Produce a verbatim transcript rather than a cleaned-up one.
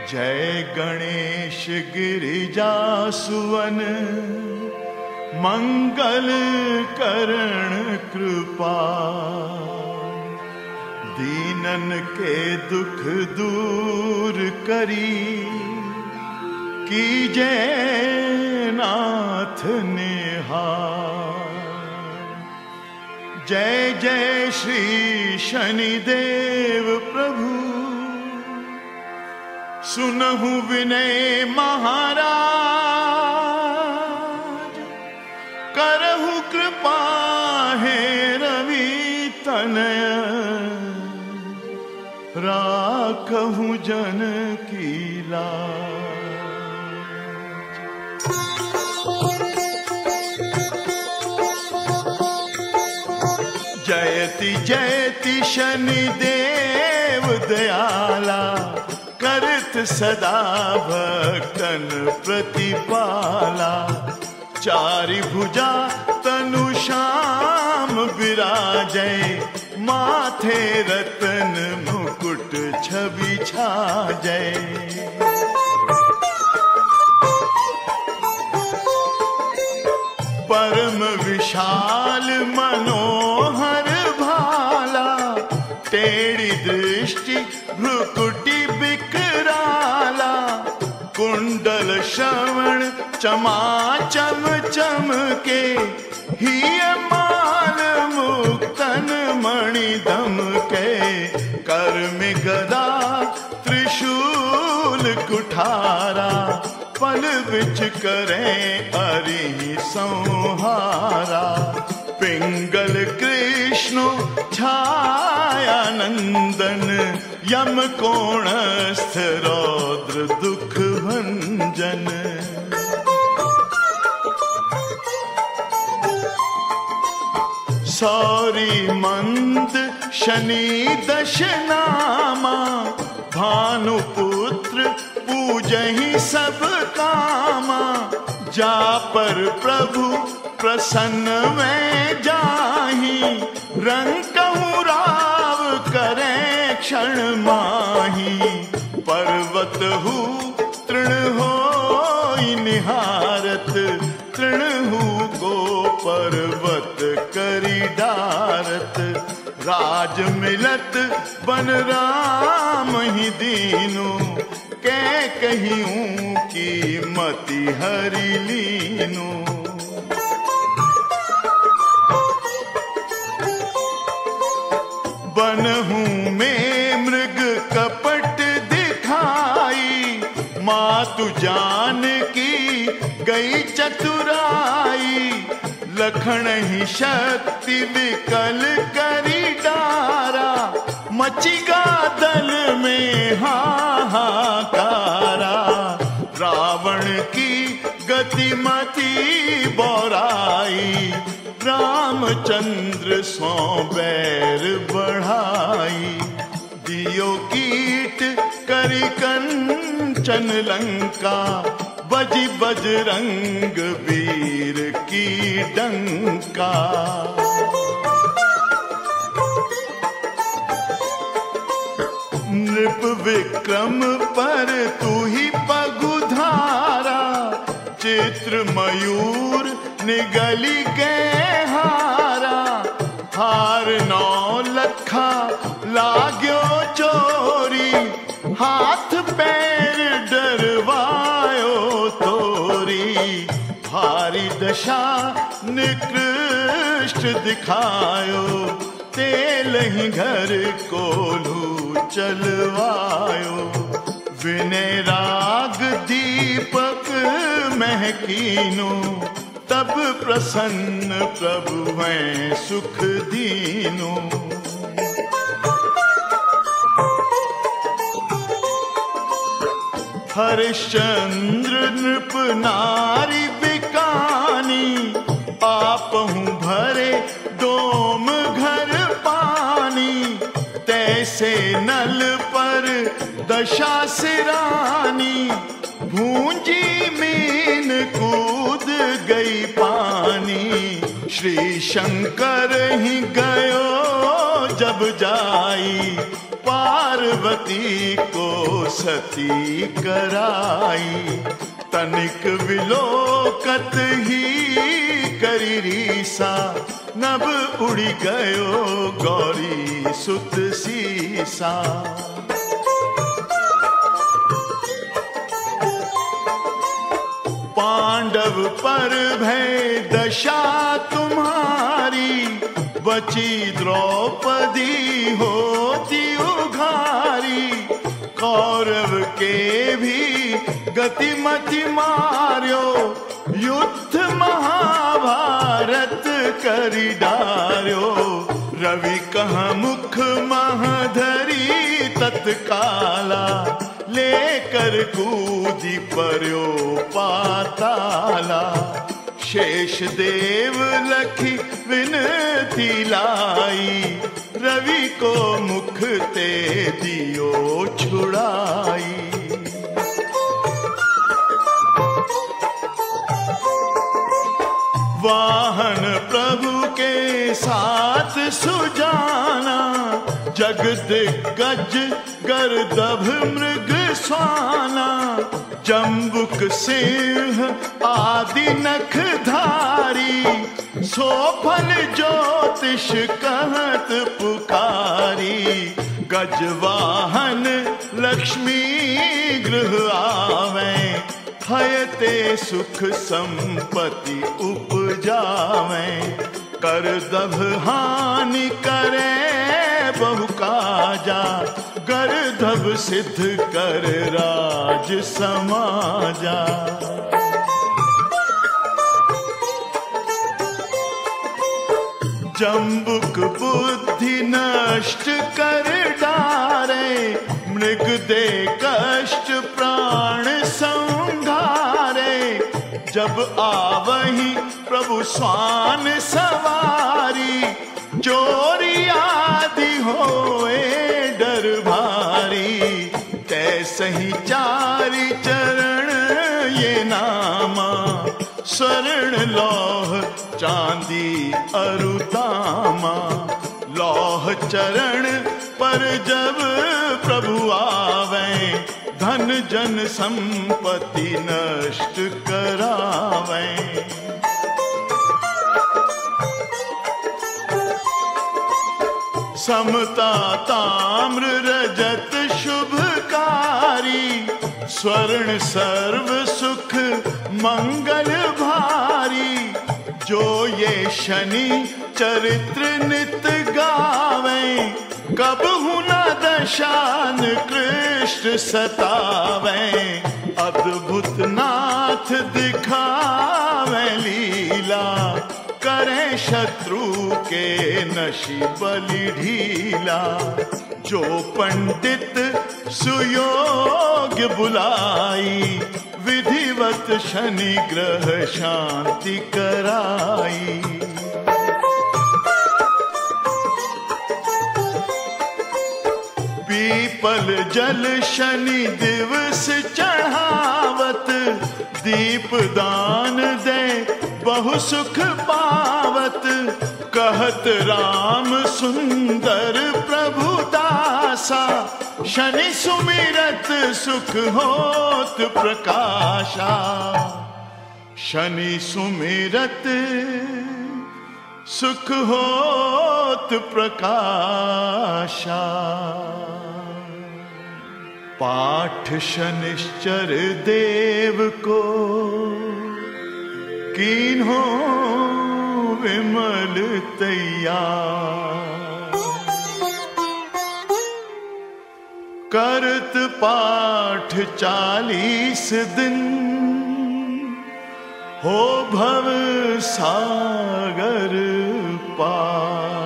जय गणेश गिरिजा सुवन मंगल करण कृपा, दीनन के दुख दूर करी, कीजे नाथ निहार। जय जय श्री शनिदेव प्रभु, सुनहु विनय महाराज, करहु कृपा हे रवि तनय, राखहु जन की लाज। जयति जयति शनिदेव दयाला, करत सदा भक्तन प्रतिपाला। चारि भुजा तनु श्याम विराजै, माथे रतन मुकुट छवि छाजै। परम विशाल मनोहर भाला, टेढ़ी दृष्टि भ्रुकुटी विकराला। कुंडल श्रवण चमाचम चमके, हिय माल मुक्तन मणि दमके। कर में गदा त्रिशूल कुठारा, पल बिच करें अरि संहारा। पिंगल कृष्ण छाया नंदन, यम कोणस्थ रौद्र दुख भंजन। सौरी मंद शनि दश नामा, भानुपुत्र पूजहि सब कामा। जा पर प्रभु प्रसन्न में जाहि, रंकहु राव करें क्षण माही। पर्वत हु तृण होई निहारत, तृण हु को पर्वत करी डारत। राज मिलत बन राम ही दीनु, कै कहियूं की मति हरि लीनु। बनहूं में मृग कपट दिखाई, मातु जान की गई चतुराई। लखन ही शक्ति विकल करी डारा, मचिगा दल में हाहाकारा। रावण की गतिमति बौराई, रामचंद्र सो बैर बढ़ाई। दियो कीट करी कंचन लंका, बजी बजरंग वीर की डंका। नृप विक्रम पर तू ही पगुधारा, चित्र मयूर निगली के हारा। हार नौ लखा लाग्यो चोरी, हाथ पैर डरवायो तोरी। भारी दशा निकृष्ट दिखायो, तेल ही घर कोल्हू चलवायो। विनय राग दीपक महकीनो, तब प्रसन्न प्रभु हैं सुख दीनो। हरिश्चंद्र नृप नारी बिकानी, आपहु भरे डोम घर पानी। तैसे नल पर दशा सिरानी, भूंजी मीन कूद गई पानी। श्री शंकर ही गयो जब जाई, पार पार्वती को सती कराई, तनिक विलोकत ही करी रीसा, नभ उड़ी गयो गौरी सुत सीसा। पांडव पर भय दशा तुम्हारी, बची द्रौपदी होती उघारी। कौरव के भी गतिमति मार्यो, युद्ध महाभारत करी डार्यो। रवि कह मुख महधरी तत्काला, लेकर कूदी पर्यो पाताला। शेष देव लखी विनती लाई, रवि को मुख ते दियो छुड़ाई। वाहन प्रभु के साथ सुजाना, जग दिग्गज गर्दभ मृग स्वाना। जम्बुक सिंह आदि नख धारी, सोफन ज्योतिष कहत पुकारी। गजवाहन लक्ष्मी गृह आवे, हयते सुख संपत्ति उपजावे। करदभ हानि करे बहु काजा, गर्दभ सिद्ध कर राज समाजा। जम्बुक बुद्धि नष्ट कर डारे, मृग दे कष्ट प्राण संघारे। जब आवही प्रभु स्वान सवारी, चोरी आदि होए डर भारी। तैसही चारि चरण ये नामा, स्वर्ण लौह चांदी अरुतामा। लौह चरण पर जब प्रभु आवे, धन जन संपत्ति नष्ट करावे। समता ताम्र रजत शुभकारी, स्वर्ण सर्व सुख मंगल भारी। जो ये शनि चरित्र नित गावे, कब हुना दशान कृष्ण सतावे। अद्भुत नाथ दिखावे लीला, करे शत्रु के नशी बलि ढीला। जो पंडित सुयोग्य बुलाई, विधिवत शनि ग्रह शांति कराई। पीपल जल शनि दिवस चढ़ावत, दीप दान दे बहु सुख पावत। कहत राम सुंदर प्रभु दासा, शनि सुमिरत सुख होत प्रकाशा। शनि सुमिरत सुख होत प्रकाशा। पाठ शनिश्चर देव को, कीन्हो विमल तैयार। करत पाठ चालीस दिन, हो भव सागर पार।